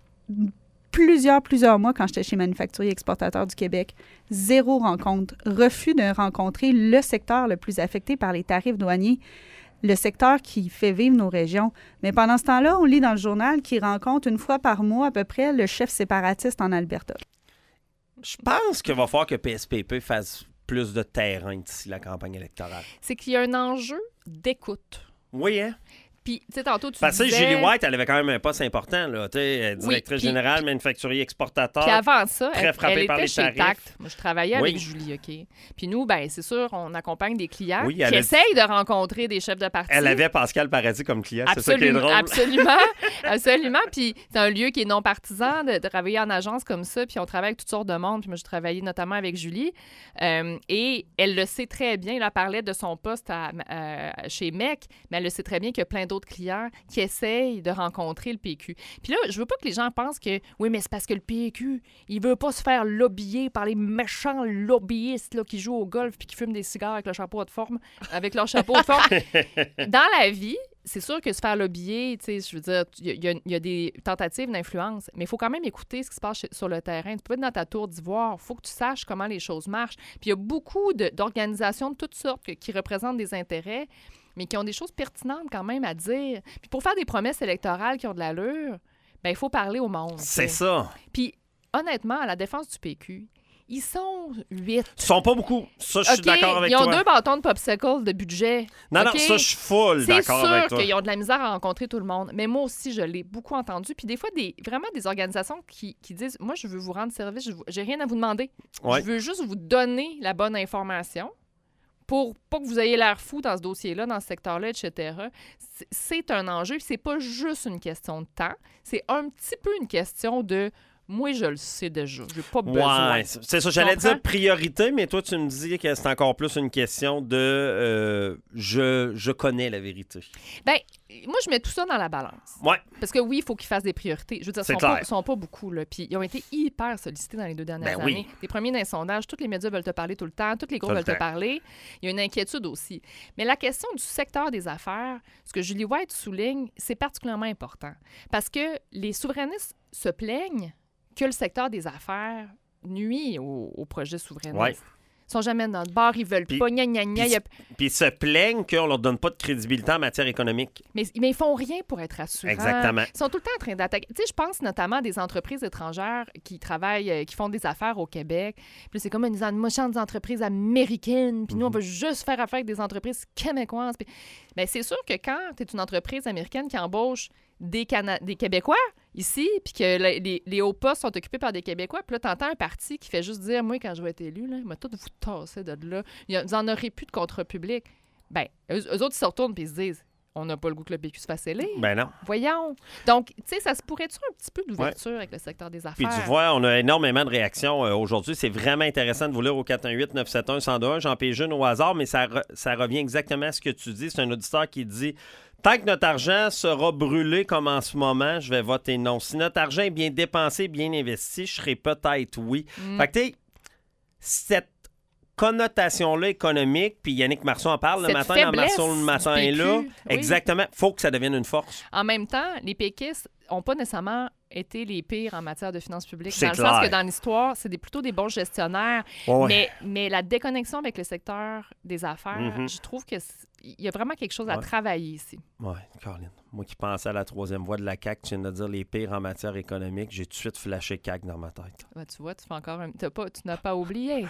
plusieurs mois quand j'étais chez Manufacturier Exportateur du Québec. 0 rencontre. Refus de rencontrer le secteur le plus affecté par les tarifs douaniers, le secteur qui fait vivre nos régions. Mais pendant ce temps-là, on lit dans le journal qu'il rencontre une fois par mois à peu près le chef séparatiste en Alberta. Je pense qu'il va falloir que PSPP fasse plus de terrain d'ici la campagne électorale. C'est qu'il y a un enjeu d'écoute. Oui, hein? Puis, tu sais, tantôt, tu parce que disais... Julie White, elle avait quand même un poste important, là. Tu sais, directrice générale, manufacturier exportateur. Puis avant ça, très frappée par les tarifs. Tact. Moi, je travaillais avec Julie, OK? Puis nous, ben c'est sûr, on accompagne des clients qui essayent de rencontrer des chefs de parti. Elle avait Pascal Paradis comme client, c'est ça qui est drôle. Absolument. Puis c'est un lieu qui est non partisan, de travailler en agence comme ça, puis on travaille avec toutes sortes de monde. Puis moi, je travaillais notamment avec Julie. Et elle le sait très bien. Elle parlait de son poste chez MEC, mais elle le sait très bien qu'il y a plein d'autres clients qui essayent de rencontrer le PQ. Puis là, je veux pas que les gens pensent que oui, mais c'est parce que le PQ, il veut pas se faire lobbyer par les méchants lobbyistes là, qui jouent au golf puis qui fument des cigares avec leur chapeau de forme. Dans la vie, c'est sûr que se faire lobbyer, tu sais, je veux dire, il y a des tentatives d'influence, mais il faut quand même écouter ce qui se passe sur le terrain. Tu peux être dans ta tour d'ivoire, il faut que tu saches comment les choses marchent. Puis il y a beaucoup d'organisations de toutes sortes qui représentent des intérêts, mais qui ont des choses pertinentes quand même à dire. Puis pour faire des promesses électorales qui ont de l'allure, ben il faut parler au monde. C'est ça. Puis honnêtement, à la défense du PQ, ils sont 8. Ils sont pas beaucoup. Ça, je suis d'accord avec toi. Ils ont 2 bâtons de popsicle de budget. Non, ça, je suis full d'accord avec toi. C'est sûr qu'ils ont de la misère à rencontrer tout le monde. Mais moi aussi, je l'ai beaucoup entendu. Puis des fois, vraiment des organisations qui disent « Moi, je veux vous rendre service. J'ai rien à vous demander. Je veux juste vous donner la bonne information. » Pour pas que vous ayez l'air fou dans ce dossier-là, dans ce secteur-là, etc. C'est un enjeu. C'est pas juste une question de temps. C'est un petit peu une question de Moi, je le sais déjà. J'ai pas besoin. Ouais, c'est ça. J'allais dire priorité, mais toi, tu me dis que c'est encore plus une question de je connais la vérité. Ben, moi, je mets tout ça dans la balance. Ouais. Parce que oui, il faut qu'ils fassent des priorités. Je veux dire, ils sont pas beaucoup, là. Puis ils ont été hyper sollicités dans les 2 dernières années. Oui. T'es premiers dans les sondages, tous les médias veulent te parler tout le temps, tous les groupes veulent te parler. Il y a une inquiétude aussi. Mais la question du secteur des affaires, ce que Julie White souligne, c'est particulièrement important. Parce que les souverainistes se plaignent que le secteur des affaires nuit au projet souverainiste. Ouais. Ils sont jamais dans le bar, ils veulent pas, gna gna gna. Puis ils se plaignent qu'on leur donne pas de crédibilité en matière économique. Mais ils font rien pour être rassurants. Exactement. Ils sont tout le temps en train d'attaquer. Tu sais, je pense notamment à des entreprises étrangères qui travaillent, qui font des affaires au Québec. Puis c'est comme une méchante entreprise américaine. Puis nous, on veut juste faire affaire avec des entreprises québécoises. Puis... Bien, c'est sûr que quand tu es une entreprise américaine qui embauche des Québécois ici, puis que les hauts postes sont occupés par des Québécois, puis là, t'entends un parti qui fait juste dire, moi, quand je vais être élu, là, il m'a tout vous tasser de là. Vous en aurez plus de contrat public. Bien, eux autres, ils se retournent puis ils se disent, on n'a pas le goût que le PQ se fasse élire. Ben non. Voyons. Donc, tu sais, ça se pourrait-tu un petit peu d'ouverture avec le secteur des affaires? Puis tu vois, on a énormément de réactions aujourd'hui. C'est vraiment intéressant de vous lire au 418-971-1021. J'en paye une au hasard, mais ça revient exactement à ce que tu dis. C'est un auditeur qui dit... Tant que notre argent sera brûlé comme en ce moment, je vais voter non. Si notre argent est bien dépensé, bien investi, je serai peut-être oui. Fait que tu sais, cette connotation-là économique, puis Yannick Marceau en parle le matin, dans Marceau le matin est là. Oui. Exactement. Faut que ça devienne une force. En même temps, les péquistes n'ont pas nécessairement été les pires en matière de finances publiques. C'est dans clair. le sens que dans l'histoire, c'est plutôt des bons gestionnaires. Ouais. Mais la déconnexion avec le secteur des affaires, je trouve qu'il y a vraiment quelque chose à travailler ici. Oui, Caroline. Moi qui pensais à la troisième voie de la CAQ, tu viens de dire les pires en matière économique, j'ai tout de suite flashé CAQ dans ma tête. Ben, tu vois, tu fais encore tu n'as pas oublié.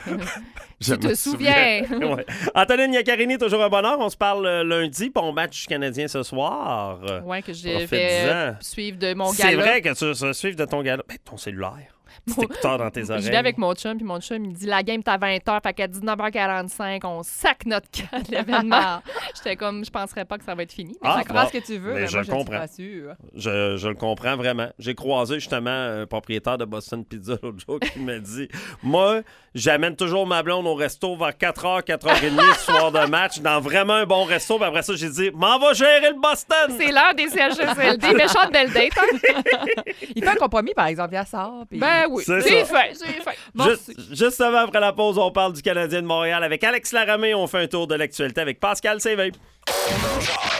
Je tu te souviens. Ouais. Antonine Iaccarini, toujours un bonheur. On se parle lundi, pour mon match canadien ce soir. Oui, que j'ai Profite-en. fait suivre de mon gala. C'est vrai que tu vas suivre de ton gala. Ben, ton cellulaire. Petit écouteur dans tes oreilles. Je vais avec mon chum, puis mon chum, il me dit la game est à 20h, fait qu'à 19h45, on sac notre camp de l'événement. J'étais comme, je penserais pas que ça va être fini. Mais Tu crois ce que tu veux, mais je moi, le je suis comprends. pas sûre. Je le comprends vraiment. J'ai croisé justement un propriétaire de Boston Pizza l'autre jour qui m'a dit moi, j'amène toujours ma blonde au resto vers 4h, 4h30 ce soir de match, dans vraiment un bon resto. Puis après ça, j'ai dit m'en va gérer le Boston. C'est l'heure des CHSLD. Méchante belle date. Hein? Il fait un compromis, par exemple, il sort. Puis... Ben oui, C'est c'est ça. fait. Justement après la pause, on parle du Canadien de Montréal avec Alex Laramé. On fait un tour de l'actualité avec Pascal Sévin.